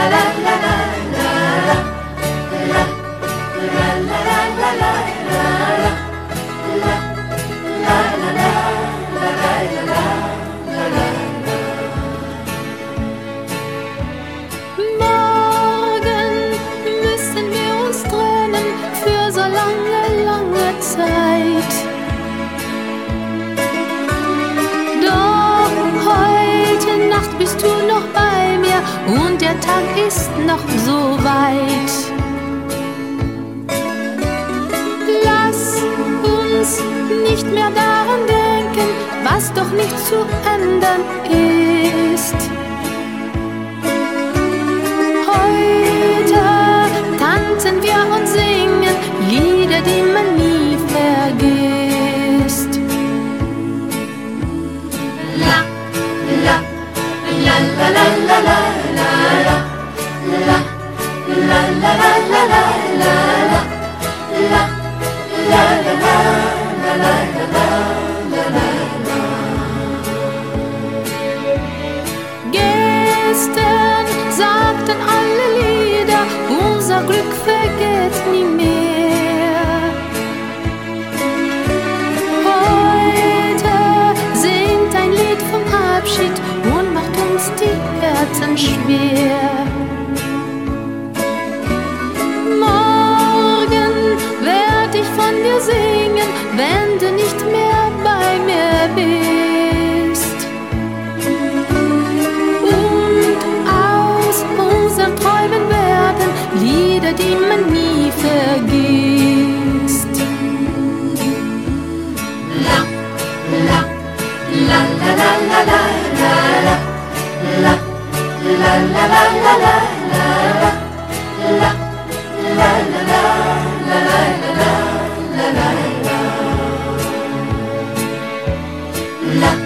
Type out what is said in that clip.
Bist du noch bei mir und der Tag ist noch so weit. Lass uns nicht mehr daran denken, was doch nicht zu ändern ist. Heute tanzen wir und singen Lieder, die man nie vergisst. La, la. La la la la la la la la la la la la la la Gestern sagten alle Lieder, unser Glück vergeht nie mehr. Heute singt ein Lied vom Abschied und macht uns die Herzen schwer. Morgen werd ich von dir singen, wenn du nicht mehr bei mir bist. Und aus unseren Träumen werden Lieder, die man nie vergisst. La, la, la, la, la, la, la. La la la la la la la la la la la la la